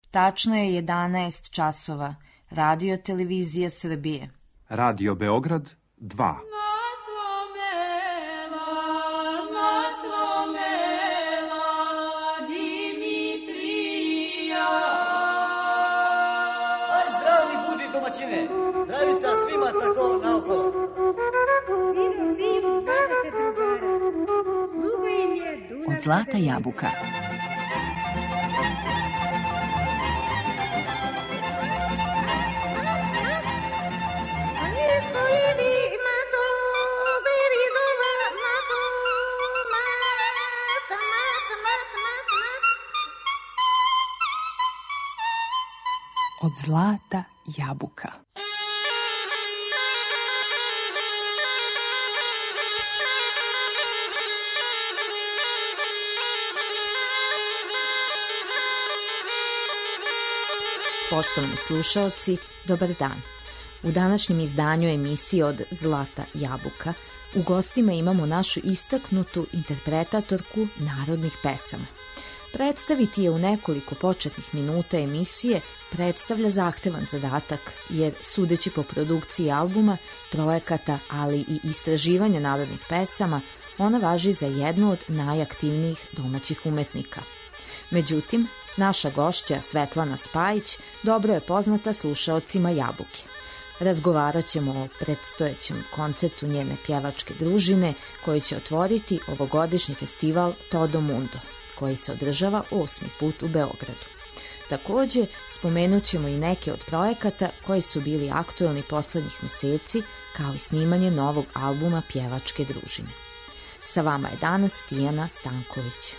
Tačno je 11 časova. Radio Televizija Srbije. Radio Beograd 2. Zdravica svima tako naokolo. Od Zlata jabuka. Od Zlata jabuka. Poštovani slušaoci, dobar dan. U današnjem izdanju emisije Od Zlata jabuka u gostima imamo našu istaknutu interpretatorku narodnih pesama. Predstaviti je u nekoliko početnih minuta emisije predstavlja zahtevan zadatak, jer sudeći po produkciji albuma, projekata, ali i istraživanja narodnih pesama, ona važi za jednu od najaktivnijih domaćih umetnika. Međutim, naša gošća Svetlana Spajić dobro je poznata slušaocima Jabuke. Razgovarat ćemo o predstojećem koncertu njene pjevačke družine koji će otvoriti ovogodišnji festival Todo Mundo, koji se održava 8. put u Beogradu. Također, spomenut ćemo i neke od projekata koji su bili aktuelni poslednjih meseci, kao i snimanje novog albuma pjevačke družine. Sa vama je danas Tijana Stanković.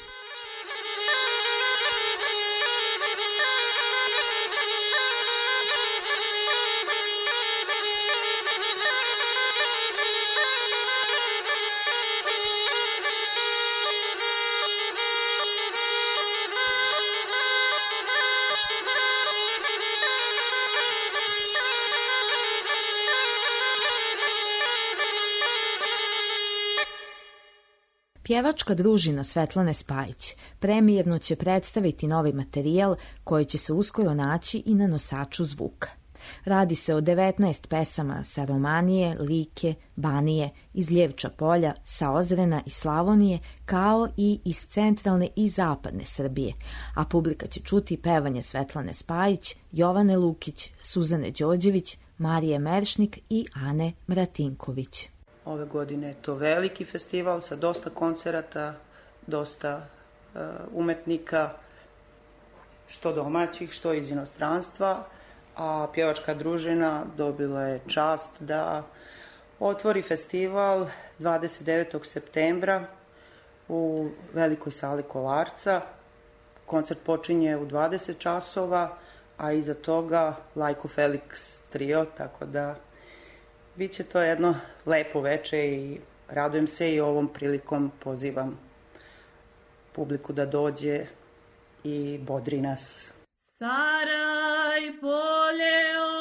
Pjevačka družina Svetlane Spajić premijerno će predstaviti novi materijal koji će se uskoro naći i na nosaču zvuka. Radi se o 19 pesama sa Romanije, Like, Banije, iz Ljevča polja, sa Ozrena i Slavonije, kao i iz centralne i zapadne Srbije, a publika će čuti pevanje Svetlane Spajić, Jovane Lukić, Suzane Đorđević, Marije Meršnik i Ane Mratinković. Ove godine je to veliki festival sa dosta koncerata, dosta umetnika, što domaćih, što iz inostranstva, a pjevačka družina dobila je čast da otvori festival 29. septembra u velikoj sali Kolarca. Koncert počinje u 20 časova, a iza toga Lajko Felix trio, tako da biće to jedno lepo veče i radujem se i ovom prilikom pozivam publiku da dođe i bodri nas. Saraj poleo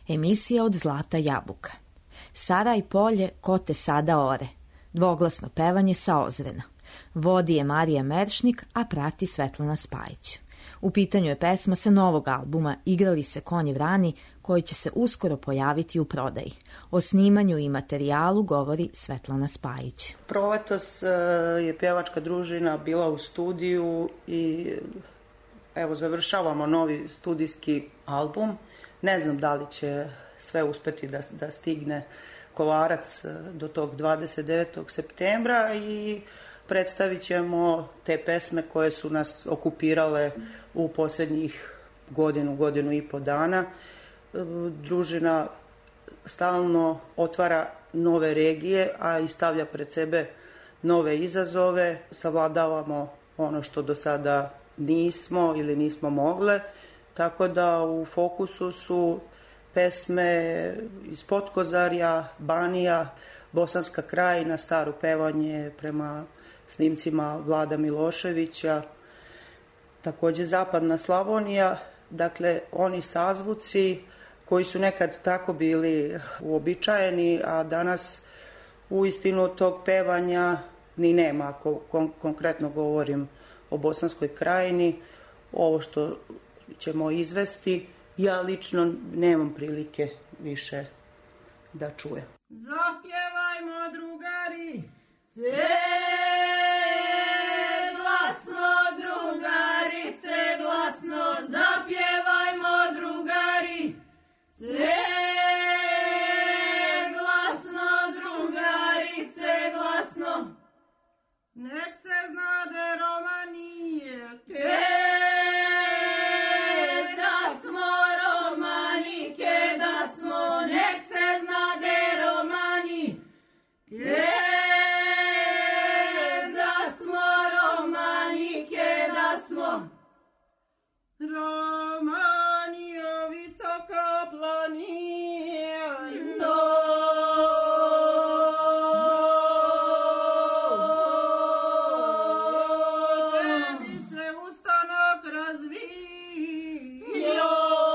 Emisija od Zlata Jabuka. Sara i polje, ko te sada ore. Dvoglasno pevanje sa Ozrena. Vodi je Marija Meršnik, a prati Svetlana Spajić. U pitanju je pesma sa novog albuma Igrali se konji vrani, koji će se uskoro pojaviti u prodaji. O snimanju i materijalu govori Svetlana Spajić. Proletos je pjevačka družina bila u studiju i evo završavamo novi studijski album. Ne znam da li će sve uspeti da stigne Kolarac do tog 29. septembra i predstavit ćemo te pesme koje su nas okupirale u posljednjih godinu i po dana. Družina stalno otvara nove regije, a i stavlja pred sebe nove izazove. Savladavamo ono što do sada nismo ili nismo mogle, tako da u fokusu su pesme iz Potkozarja, Banija, Bosanska krajina, staro pevanje prema snimcima Vlada Miloševića, također Zapadna Slavonija, dakle oni sazvuci koji su nekad tako bili uobičajeni, a danas uistinu tog pevanja ni nema, ako konkretno govorim o Bosanskoj krajini. Ovo što ćemo izvesti, ja lično nemam prilike više da čujem. Zapjevajmo drugari, sve glasno drugarice, glasno zapjevajmo drugari, sve glasno drugarice, glasno. Nek se znade Romanije, da smo Romanike, da smo, nek se znade Romani, da smo Romanike, da smo. Romanija visoka planina, tebi se ustanak razvija,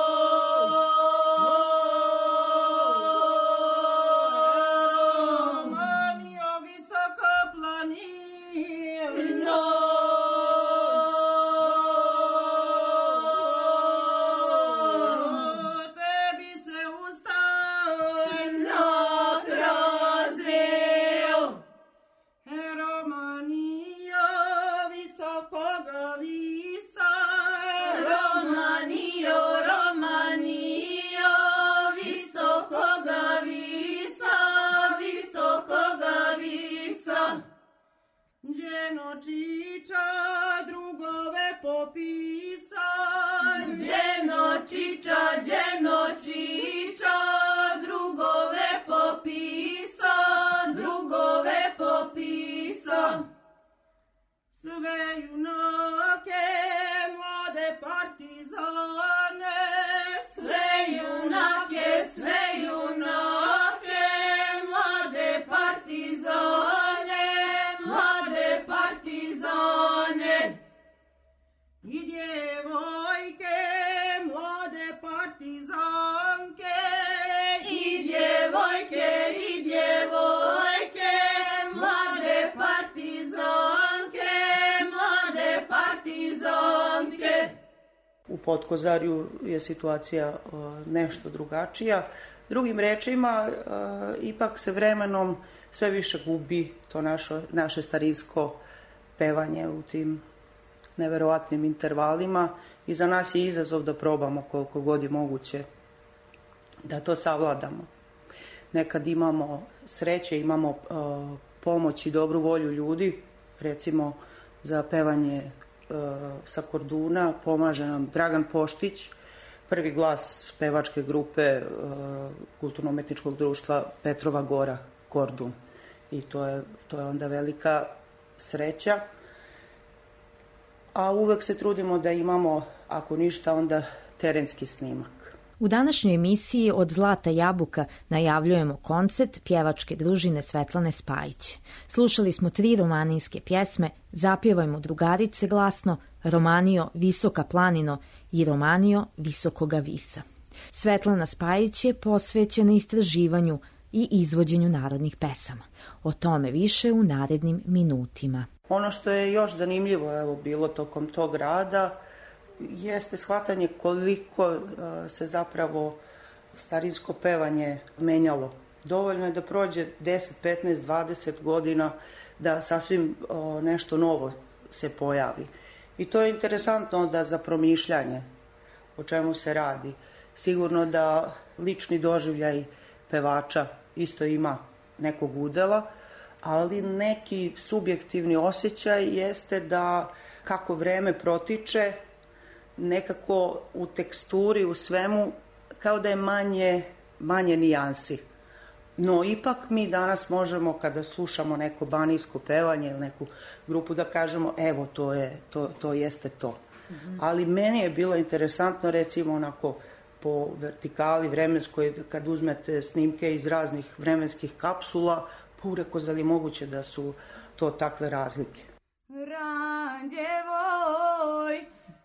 Romanija visoka planina, tebi se ustanak razvija, Romanija visokoga visa, Romanija, Romanija visokoga visa, visokoga visa. Đenočića drugove popisa, Đenočića, Đenočića drugove popisa, drugove popisa. Sve junake, mlade partizane, sve junake, sve junake, mlade partizane, mlade partizane. I djevojke, mlade partizanke, i djevojke, i djevojke, mlade partizanke, mlade partizanke. U Potkozarju je situacija nešto drugačija. Drugim rečima, ipak se vremenom sve više gubi to naše starinsko pevanje u tim neverovatnim intervalima i za nas je izazov da probamo koliko god je moguće da to savladamo. Nekad imamo sreće, imamo pomoć i dobru volju ljudi, recimo za pevanje sa Korduna pomaže nam Dragan Poštić, prvi glas pevačke grupe Kulturno-umetničkog društva Petrova Gora, Kordun. I to je onda velika sreća. A uvek se trudimo da imamo, ako ništa, onda terenski snimak. U današnjoj emisiji od Zlata Jabuka najavljujemo koncert pjevačke družine Svetlane Spajić. Slušali smo 3 romanijske pjesme Zapjevajmo drugarice glasno, Romanio Visoka planino i Romanio Visokoga visa. Svetlana Spajić je posvećena istraživanju i izvođenju narodnih pesama. O tome više u narednim minutima. Ono što je još zanimljivo bilo tokom tog rada jeste shvatanje koliko se zapravo starinsko pevanje menjalo. Dovoljno je da prođe 10, 15, 20 godina da sasvim nešto novo se pojavi. I to je interesantno da za promišljanje o čemu se radi. Sigurno da lični doživljaj pevača isto ima nekog udela, ali neki subjektivni osjećaj jeste da kako vreme protiče, nekako u teksturi, u svemu, kao da je manje nijansi. No, ipak mi danas možemo, kada slušamo neko banijsko pevanje ili neku grupu, da kažemo, evo, to jeste to. Ali meni je bilo interesantno, recimo, onako, po vertikali vremenskoj, kad uzmete snimke iz raznih vremenskih kapsula, pa ureko, zali moguće da su to takve razlike. Ranđevoj,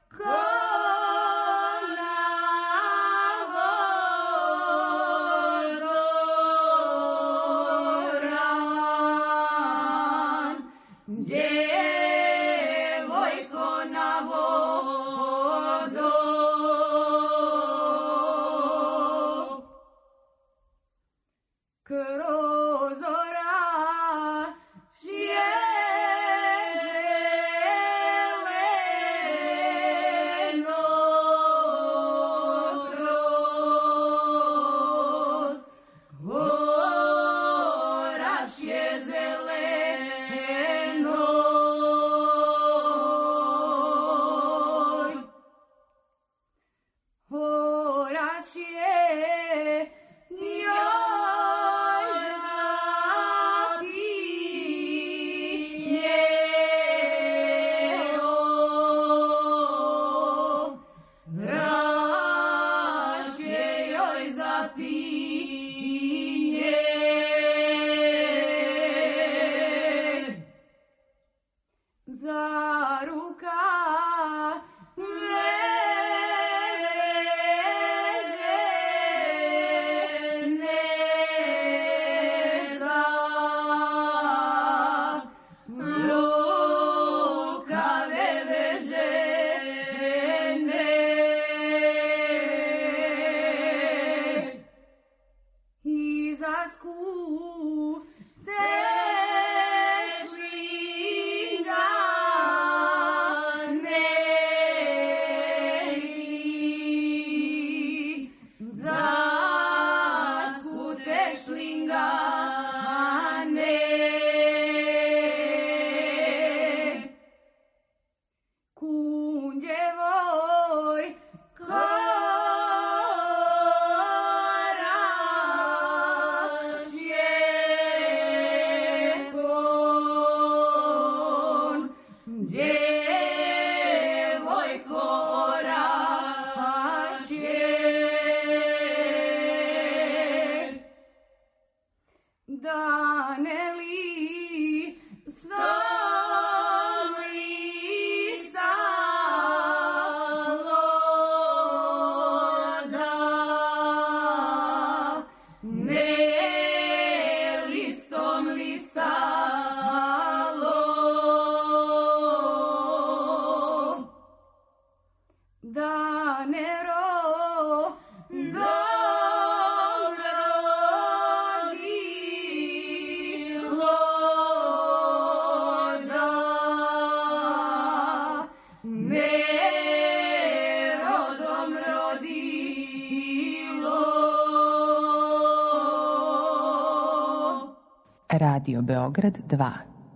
Radio Beograd 2.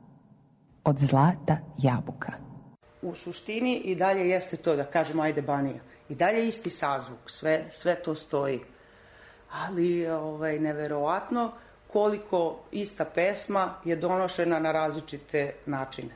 Od zlata jabuka. U suštini i dalje jeste to, da kažemo, ajde Banija. I dalje isti sazvuk, sve to stoji. Ali neverovatno koliko ista pesma je donošena na različite načine.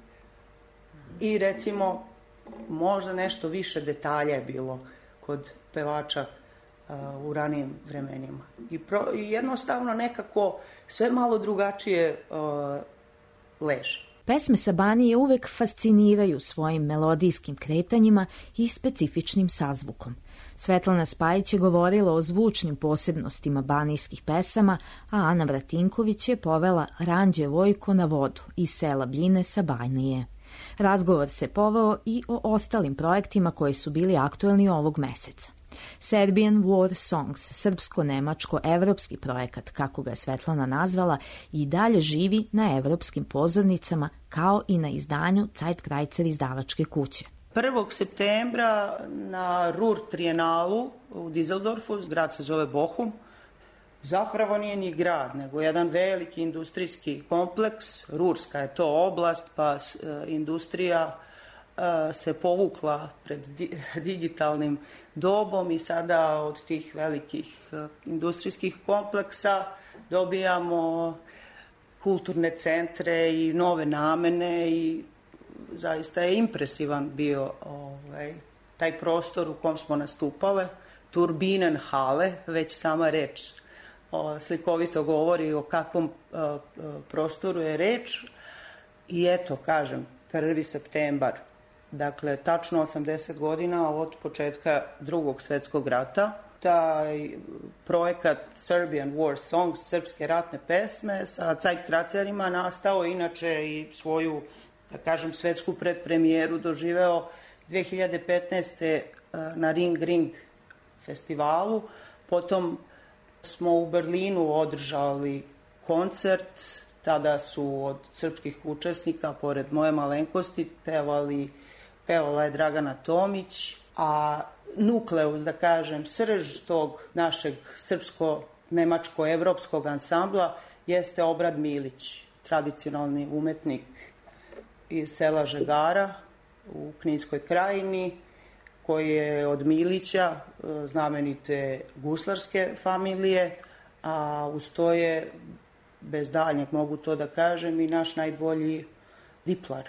I recimo, možda nešto više detalja je bilo kod pevača u ranijim vremenima. I jednostavno nekako sve malo drugačije leže. Pesme sa Banije uvek fasciniraju svojim melodijskim kretanjima i specifičnim sazvukom. Svetlana Spajić je govorila o zvučnim posebnostima banijskih pesama, a Ana Vratinković je povela Ranđe Vojko na vodu iz sela Bljine sa Banije. Razgovor se poveo i o ostalim projektima koji su bili aktuelni ovog meseca. Serbian War Songs, srpsko-nemačko-evropski projekat, kako ga je Svetlana nazvala, i dalje živi na evropskim pozornicama kao i na izdanju Zeitkreuzer izdavačke kuće. 1. septembra na Ruhr Trijenalu u Dizeldorfu, grad se zove Bochum, zapravo nije ni grad, nego jedan veliki industrijski kompleks. Rurska je to oblast, pa industrija se povukla pred digitalnim dobom i sada od tih velikih industrijskih kompleksa dobijamo kulturne centre i nove namene i zaista je impresivan bio taj prostor u kom smo nastupale. Turbinenhalle, već sama reč slikovito govori o kakvom prostoru je reč. I eto, kažem, 1. septembar, dakle, tačno 80 godina od početka Drugog svetskog rata. Taj projekat Serbian War Songs, srpske ratne pesme, sa Zeitkreutzerima nastao inače i svoju, da kažem, svetsku predpremijeru doživeo 2015. na Ring Ring festivalu. Potom smo u Berlinu održali koncert. Tada su od srpskih učesnika, pored moje malenkosti, pevala je Dragana Tomić, a nukleus, da kažem, srž tog našeg srpsko-nemačko-evropskog ansambla jeste Obrad Milić, tradicionalni umetnik iz sela Žegara u Kninskoj krajini, koji je od Milića, znamenite guslarske familije, a uz to je, bez daljnjeg mogu to da kažem, i naš najbolji diplar.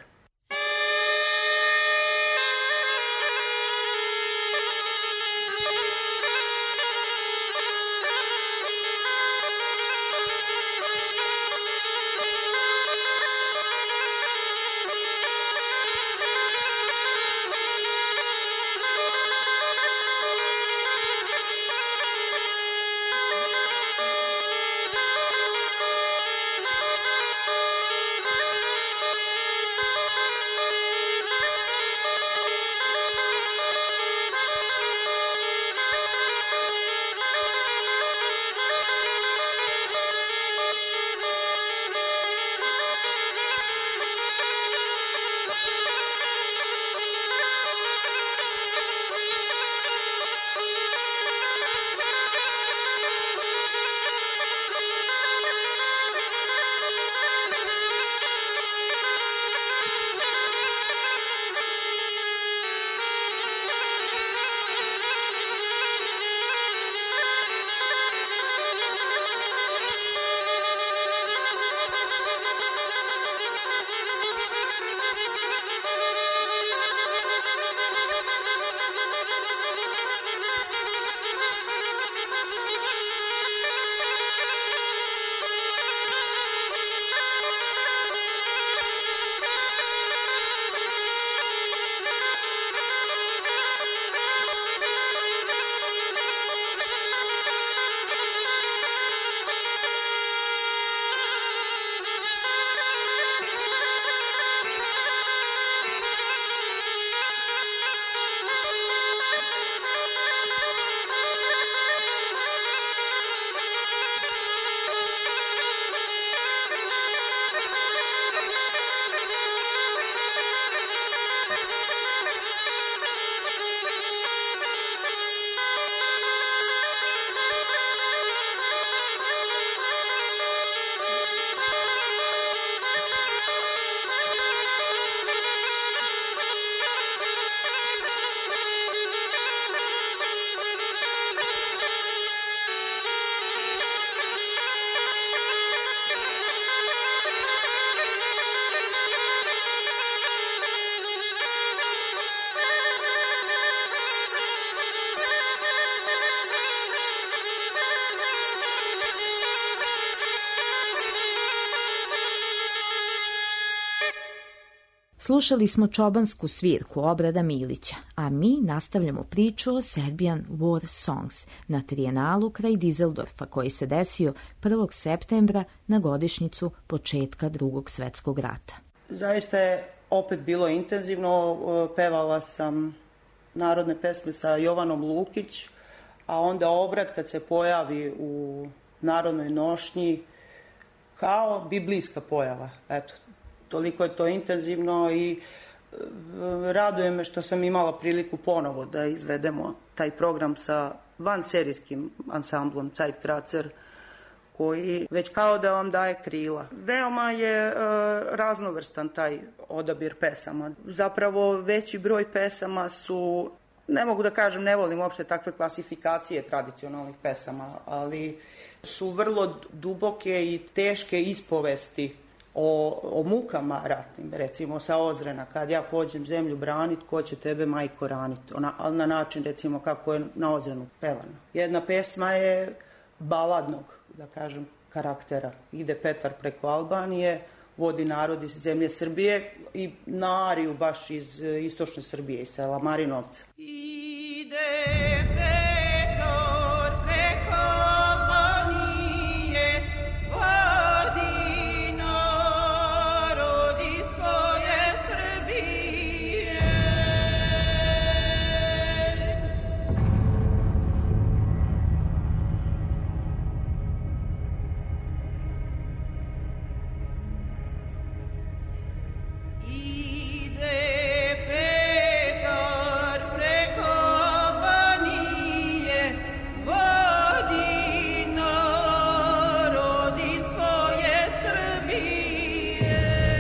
Slušali smo čobansku svirku Obrada Milića, a mi nastavljamo priču o Serbian War Songs na trijenalu kraj Dizeldorfa koji se desio 1. septembra na godišnjicu početka Drugog svjetskog rata. Zaista je opet bilo intenzivno, pevala sam narodne pesme sa Jovanom Lukić, a onda Obrad kad se pojavi u Narodnoj nošnji kao biblijska pojava. Eto, toliko je to intenzivno i raduje me što sam imala priliku ponovo da izvedemo taj program sa vanserijskim ansamblom Zeitkratzer, koji već kao da vam daje krila. Veoma je raznovrstan taj odabir pesama. Zapravo veći broj pesama su, ne mogu da kažem, ne volim uopšte takve klasifikacije tradicionalnih pesama, ali su vrlo duboke i teške ispovesti o mukama ratnim, recimo sa Ozrena, kad ja pođem zemlju branit, ko će tebe majko ranit, ali na način recimo kako je na Ozrenu pevano. Jedna pesma je baladnog, da kažem, karaktera. Ide Petar preko Albanije, vodi narod iz zemlje Srbije i na ariju baš iz istočne Srbije, iz sela Marinovca. Ide Petar preko Albanije, vodi narod iz svoje Srbije. Ide Petar preko Albanije, vodi narod iz svoje Srbije.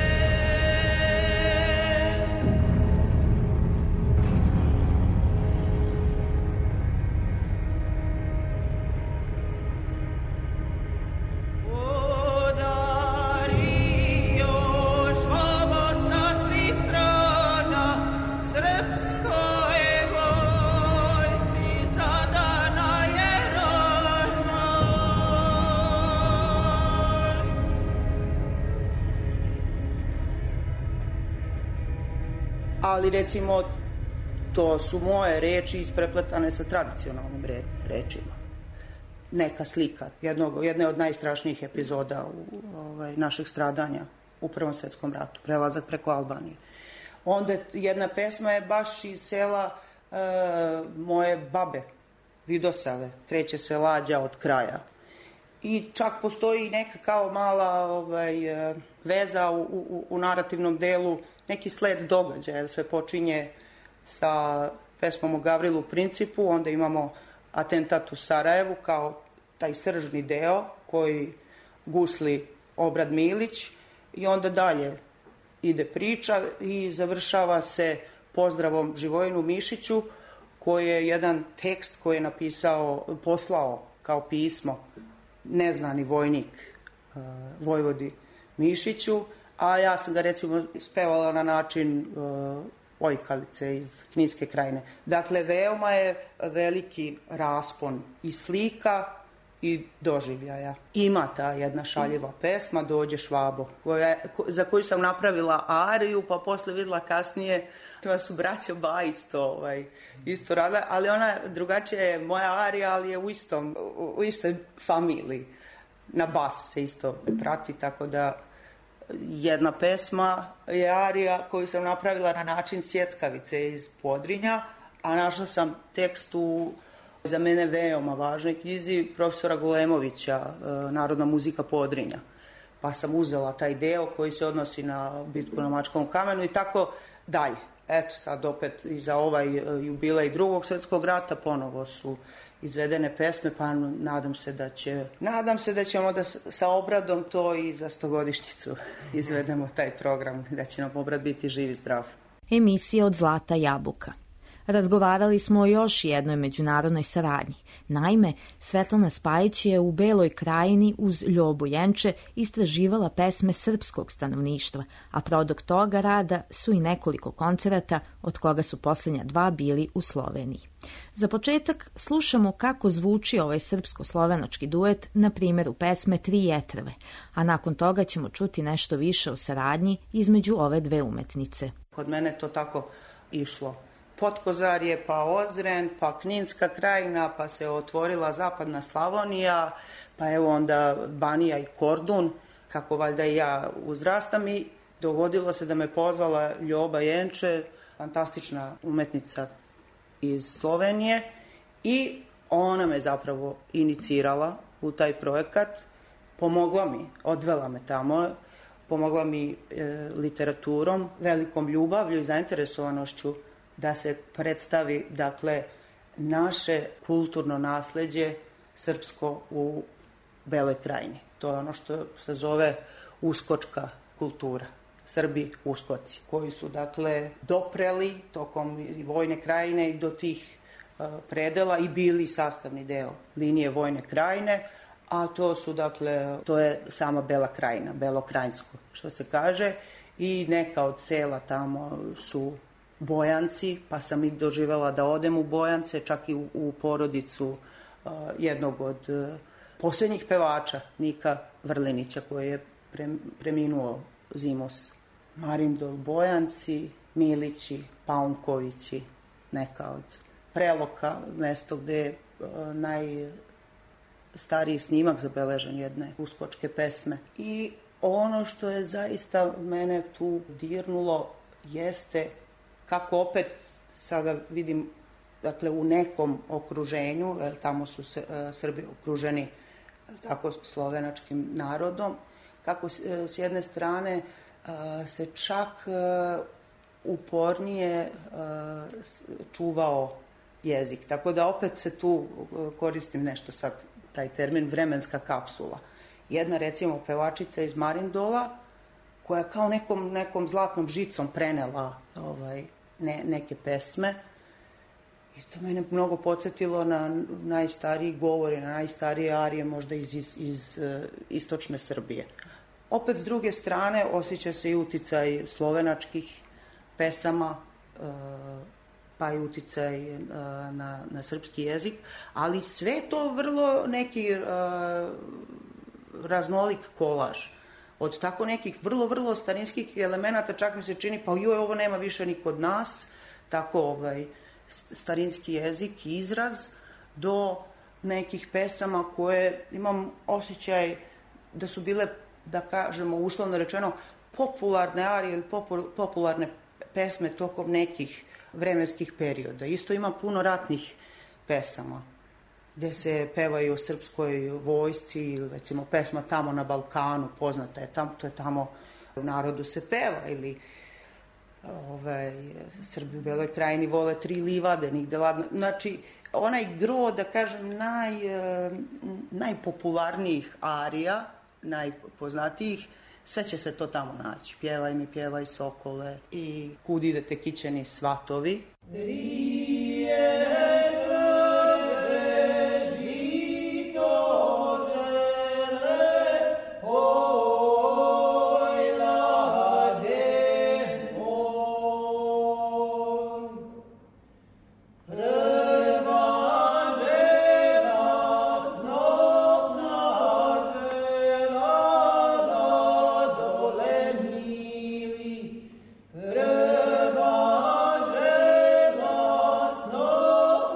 Udari još ovo sa svih strana, srpskoj vojsci zadana je rana. Ali recimo to su moje reči isprepletane sa tradicionalnim rečima. Neka slika jedne od najstrašnijih epizoda našeg stradanja u Prvom svjetskom ratu, prelazak preko Albanije. Onda jedna pesma je baš iz sela moje babe, Vidosave, kreće se lađa od kraja. I čak postoji neka kao mala veza u narativnom delu, neki sled događaja. Sve počinje sa pesmom o Gavrilu Principu, onda imamo atentat u Sarajevu kao taj sržni deo koji gusli Obrad Milić i onda dalje ide priča i završava se pozdravom Živojinu Mišiću koji je jedan tekst koji je poslao kao pismo neznani vojnik Vojvodi Mišiću, a ja sam ga recimo spevala na način Ojkalice iz Kninske krajine. Dakle, veoma je veliki raspon i slika i doživljaja. Ima ta jedna šaljiva pesma, Dođe Švabo, za koju sam napravila ariju, pa posle videla kasnije da su braćo Bajić to isto radila, ali ona drugačija je moja arija, ali je u istoj familiji. Na bas se isto prati, tako da jedna pesma je arija koju sam napravila na način Sjeckavice iz Podrinja, a našla sam tekst u za mene veoma važnoj knjizi profesora Golemovića, Narodna muzika Podrinja. Pa sam uzela taj deo koji se odnosi na bitku na Mačkovom kamenu i tako dalje. Eto sad opet i za ovaj jubilej Drugog svjetskog rata ponovo su izvedene pesme, pa nadam se da ćemo da sa Obradom to i za 100-godišnjicu izvedemo taj program, da će nam Obrad biti živ i zdrav. Emisija od Zlata Jabuka. Razgovarali smo o još jednoj međunarodnoj saradnji. Naime, Svetlana Spajić je u Beloj Krajini uz Ljobu Jenče istraživala pesme srpskog stanovništva, a produkt toga rada su i nekoliko koncerata, od koga su posljednja 2 bili u Sloveniji. Za početak slušamo kako zvuči ovaj srpsko-slovenački duet na primjeru pesme Tri jetrve, a nakon toga ćemo čuti nešto više o saradnji između ove dve umetnice. Kod mene to tako išlo. Potkozarje, pa Ozren, pa Kninska krajina, pa se otvorila zapadna Slavonija, pa evo onda Banija i Kordun, kako valjda i ja uzrastam, i dogodilo se da me pozvala Ljoba Jenče, fantastična umetnica iz Slovenije, i ona me zapravo inicirala u taj projekat, pomogla mi, odvela me tamo, pomogla mi literaturom, velikom ljubavlju i zainteresovanošću da se predstavi, dakle, naše kulturno nasleđe srpsko u Beloj Krajini. To je ono što se zove uskočka kultura. Srbi uskoci, koji su, dakle, dopreli tokom Vojne Krajine i do tih predela i bili sastavni deo linije Vojne Krajine, a to su, dakle, to je sama Bela Krajina, Belokrajinsko, što se kaže, i neka od sela tamo su Bojanci, pa sam i doživjela da odem u Bojance, čak i u porodicu jednog od posljednjih pevača, Nika Vrlinića, koji je preminuo zimus. Marindol, Bojanci, Milići, Paunkovići, neka od Preloka, mesto gde je najstariji snimak zabeležen jedne uskočke pesme. I ono što je zaista mene tu dirnulo jeste kako opet sada vidim, dakle, u nekom okruženju, jer tamo su Srbi okruženi tako slovenačkim narodom, kako s jedne strane se čak upornije čuvao jezik. Tako da opet se tu koristim nešto sad, taj termin vremenska kapsula. Jedna, recimo, pevačica iz Marindola, koja kao nekom zlatnom žicom prenela neke pesme. I to mene mnogo podsjetilo na najstariji govori, na najstarije arije možda iz istočne Srbije. Opet, s druge strane, osjeća se i uticaj slovenačkih pesama, pa i uticaj na srpski jezik, ali sve to vrlo neki raznolik kolaž. Od tako nekih vrlo starinskih elemenata, čak mi se čini, pa joj, ovo nema više ni kod nas, tako starinski jezik i izraz, do nekih pesama koje imam osjećaj da su bile, da kažemo, uslovno rečeno, popularne arije ili popularne pesme tokom nekih vremenskih perioda. Isto ima puno ratnih pesama gde se pevaju o srpskoj vojsci, recimo pesma Tamo na Balkanu, poznata je tamo, to je tamo u narodu se peva, ili Srbi u Beloj Krajini vole 3 livade, nigde ladno. Znači, onaj gro, da kažem, najpopularnijih arija, najpoznatijih, sve će se to tamo naći. Pjevaj mi, pjevaj sokole, i Kud idete kićeni svatovi. Reva žela snov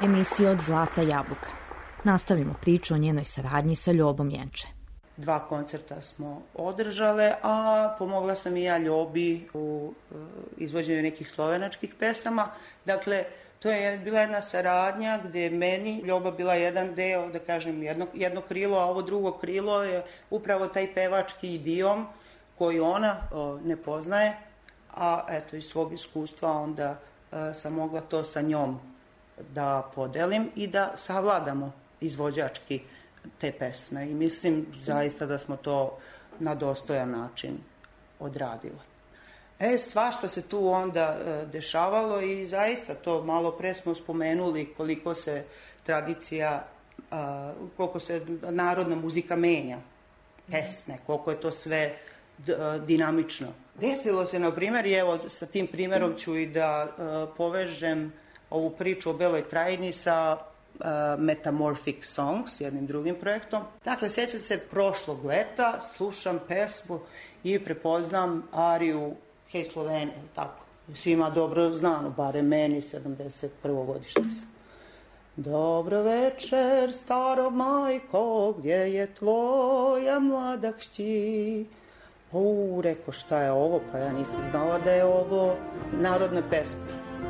emisija Od zlata jabuka. Nastavimo priču o njenoj saradnji sa Ljobom Jenče. 2 koncerta smo održale, a pomogla sam i ja Ljobi u izvođenju nekih slovenačkih pesama. Dakle, to je bila jedna saradnja gde je meni Ljoba bila jedan deo, da kažem, jedno krilo, a ovo drugo krilo je upravo taj pevački idiom koji ona ne poznaje, a eto, iz svog iskustva onda sam mogla to sa njom da podelim i da savladamo izvođački te pesme. I mislim zaista da smo to na dostojan način odradile. Svašta se tu onda dešavalo i zaista to malo pre smo spomenuli koliko se tradicija, koliko se narodna muzika menja, pesme, koliko je to sve dinamično. Desilo se, na primjer, i evo sa tim primjerom ću i da povežem ovu priču o Beloj krajini sa Metamorphic Songs, jednim drugim projektom. Dakle, sjećam se prošlog leta, slušam pesmu i prepoznam ariju Hej Slovenija, tako. Svima dobro znano, bare meni, 71. godište sam. Dobro večer, staro majko, gdje je tvoja mlada kći? Reko, šta je ovo? Pa ja nisam znala da je ovo narodna pesma.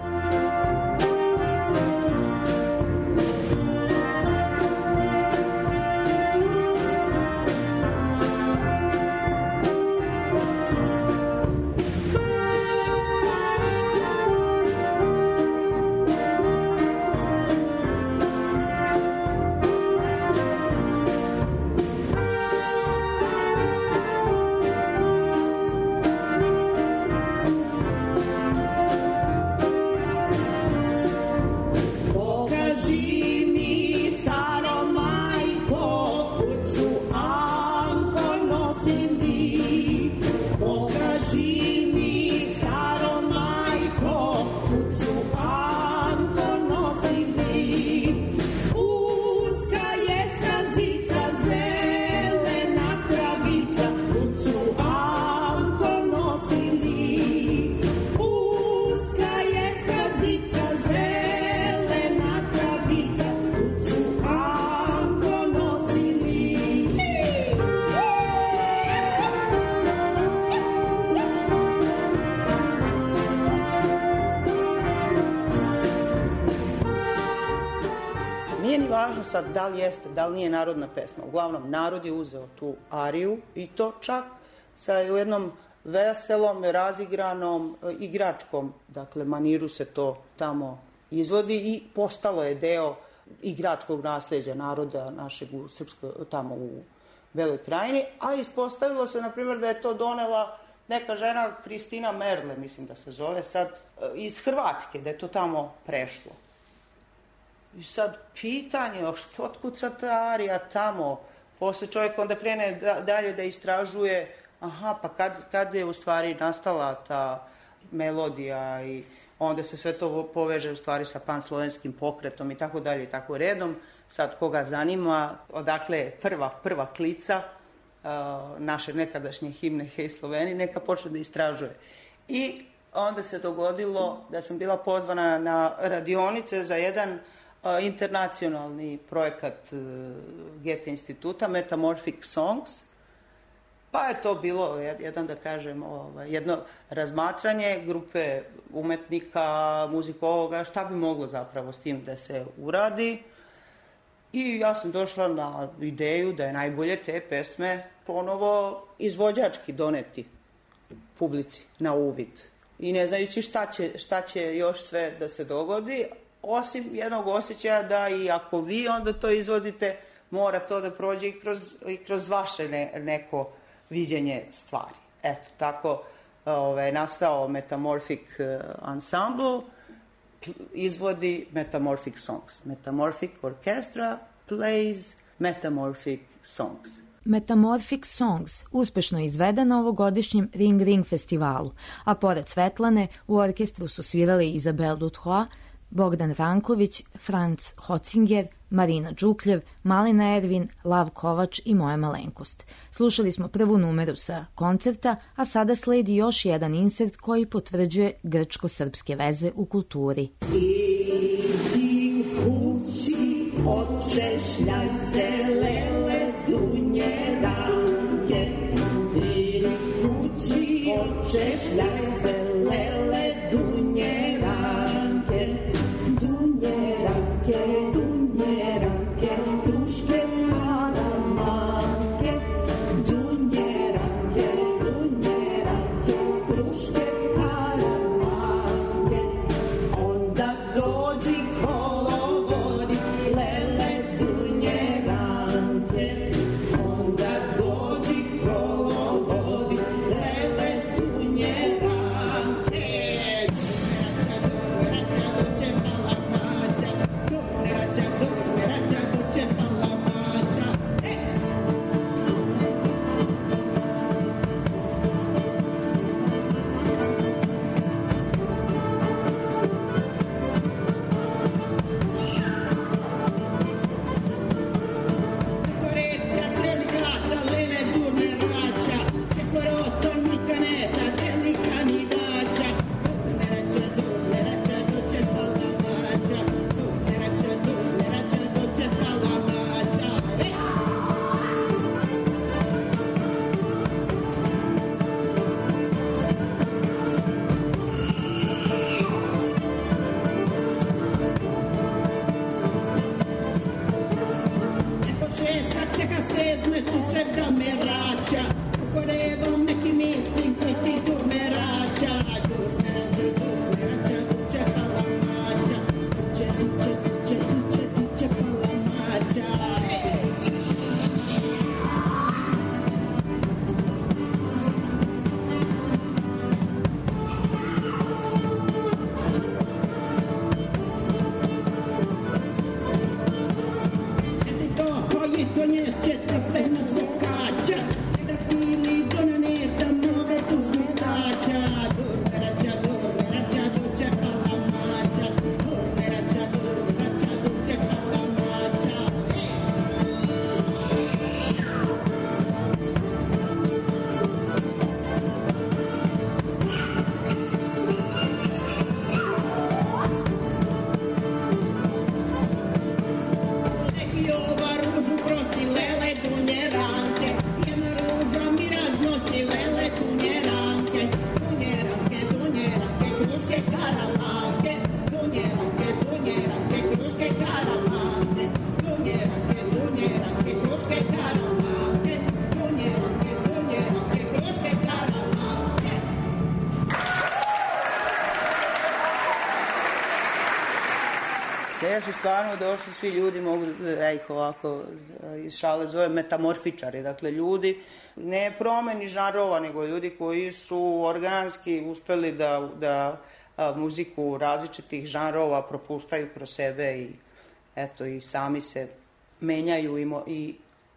Sad, da li jeste, da li nije narodna pesma. Uglavnom, narod je uzeo tu ariju i to čak sa jednom veselom, razigranom, igračkom, dakle, maniru se to tamo izvodi i postalo je deo igračkog nasleđa naroda našeg u Srpskoj, tamo u Beloj krajini, a ispostavilo se, na primjer, da je to donela neka žena, Kristina Merle, mislim da se zove sad, iz Hrvatske, da je to tamo prešlo. I sad pitanje, otkud sad ta arija tamo? Posle čovjek onda krene dalje da istražuje, pa kad je u stvari nastala ta melodija i onda se sve to poveže u stvari sa panslovenskim pokretom i tako dalje i tako redom. Sad koga zanima, odakle je prva klica naše nekadašnje himne Hej Sloveni, neka počne da istražuje. I onda se dogodilo da sam bila pozvana na radionice za jedan internacionalni projekat Goethe instituta, Metamorphic Songs, pa je to bilo da kažem, jedno razmatranje grupe umetnika, muzikologa, šta bi moglo zapravo s tim da se uradi. I ja sam došla na ideju da je najbolje te pesme ponovo izvođački doneti publici na uvid. I ne znajući šta će još sve da se dogodi, osim jednog osjećaja da i ako vi onda to izvodite, mora to da prođe i kroz vaše neko viđenje stvari. Eto, tako je nastao Metamorphic Ensemble, izvodi Metamorphic Songs. Metamorphic Orchestra plays Metamorphic Songs. Metamorphic Songs uspešno je izveden na ovogodišnjem Ring Ring festivalu, a pored Svetlane u orkestru su svirali Izabel Dutrois, Bogdan Ranković, Franz Hocinger, Marina Đukljev, Malina Ervin, Lav Kovač i moja malenkost. Slušali smo prvu numeru sa koncerta, a sada sledi još jedan insert koji potvrđuje grčko-srpske veze u kulturi. Očešljaj se lele dunje ranke, idi kući, očešljaj se lele dunje ranke, dunje ranke, dunje ranke, kruške karamanke, dunje ranke, kruške karamanke, onda dođi kolovodi, lele dunje ranke, onda dođi kolovodi, lele dunje ranke. Te su stvarno došli svi ljudi, mogu da ih ovako iz šale zove metamorfičari, dakle ljudi ne promeni žanrova, nego ljudi koji su organski uspeli da muziku različitih žanrova propuštaju kroz sebe i eto i sami se menjaju i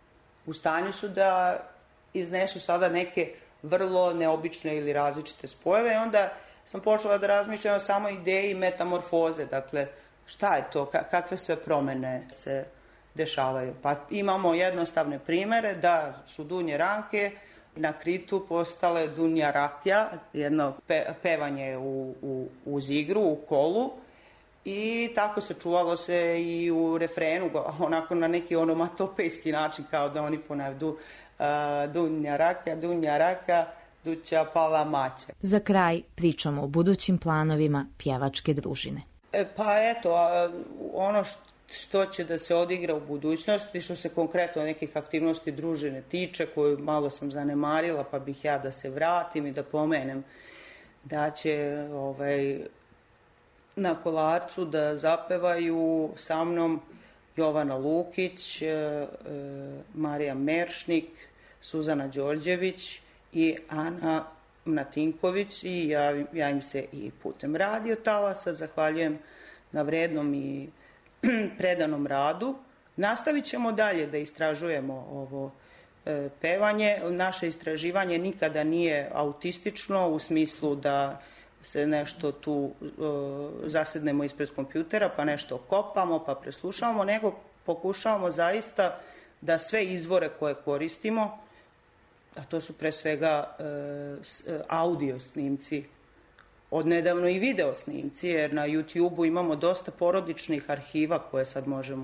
u stanju su da iznesu sada neke vrlo neobične ili različite spojeve i onda sam počela da razmišljam o samoj ideji metamorfoze, dakle šta je to, kakve sve promene se dešavaju. Pa imamo jednostavne primere da su dunje ranke na Kritu postale dunja rakja, jedno pevanje uz igru, u kolu i tako se čuvalo se i u refrenu, onako na neki onomatopejski način kao da oni ponavljaju dunja raka, duća pala maća. Za kraj pričamo o budućim planovima pjevačke družine. Pa eto, ono što će da se odigra u budućnosti, što se konkretno nekih aktivnosti družine tiče, koju malo sam zanemarila, pa bih ja da se vratim i da pomenem da će na Kolarcu da zapevaju sa mnom Jovana Lukić, Marija Meršnik, Suzana Đorđević i Ana Mnatinković i ja im se i putem radio talasa zahvaljujem na vrednom i predanom radu. Nastavit ćemo dalje da istražujemo ovo pevanje. Naše istraživanje nikada nije autistično u smislu da se nešto tu zasednemo ispred kompjutera pa nešto kopamo pa preslušavamo, nego pokušavamo zaista da sve izvore koje koristimo, a to su pre svega audio snimci, odnedavno i video snimci, jer na YouTube-u imamo dosta porodičnih arhiva koje sad možemo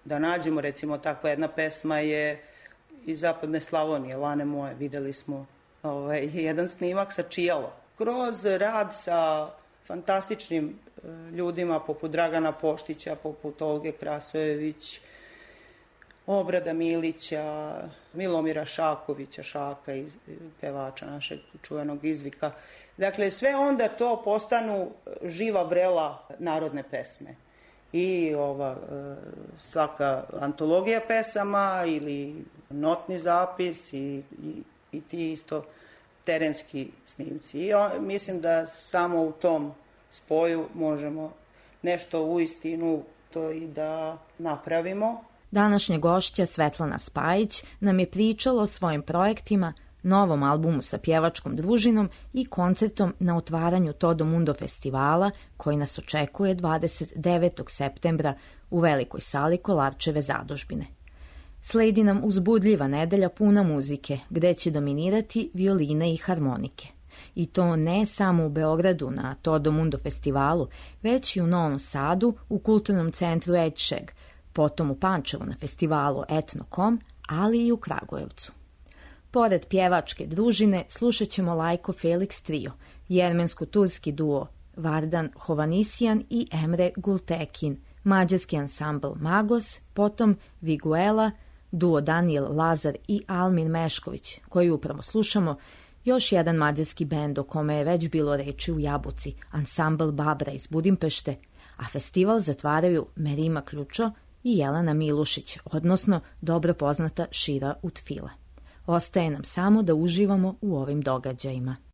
da nađemo. Recimo, takva jedna pesma je iz Zapadne Slavonije, Lane moje, videli smo jedan snimak sa Čijalo. Kroz rad sa fantastičnim ljudima poput Dragana Poštića, poput Olge Krasojević, Obrada Milića, Milomira Šakovića, Šaka, pevača našeg čuvenog Izvika. Dakle, sve onda to postanu živa vrela narodne pesme. I svaka antologija pesama ili notni zapis i ti isto terenski snimci. I mislim da samo u tom spoju možemo nešto uistinu to i da napravimo. Današnja gošća Svetlana Spajić nam je pričala o svojim projektima, novom albumu sa pjevačkom družinom i koncertom na otvaranju Todo Mundo festivala koji nas očekuje 29. septembra u velikoj sali Kolarčeve zadužbine. Sledi nam uzbudljiva nedelja puna muzike, gde će dominirati violine i harmonike. I to ne samo u Beogradu na Todo Mundo festivalu, već i u Novom Sadu u kulturnom centru Edšeg, potom u Pančevu na festivalu Etno.com, ali i u Kragujevcu. Pored pjevačke družine slušat ćemo Lajko Felix trio, jermensko-turski duo Vardan Hovanisyan i Emre Gultekin, mađarski ansambl Magos, potom Viguela, duo Daniel Lazar i Almin Mešković, koji upravo slušamo, još jedan mađarski bend o kome je već bilo reči u Jabuci, ansambl Babra iz Budimpešte, a festival zatvaraju Merima Ključo i Jelena Milušić, odnosno dobro poznata Šira Utfila. Ostaje nam samo da uživamo u ovim događajima.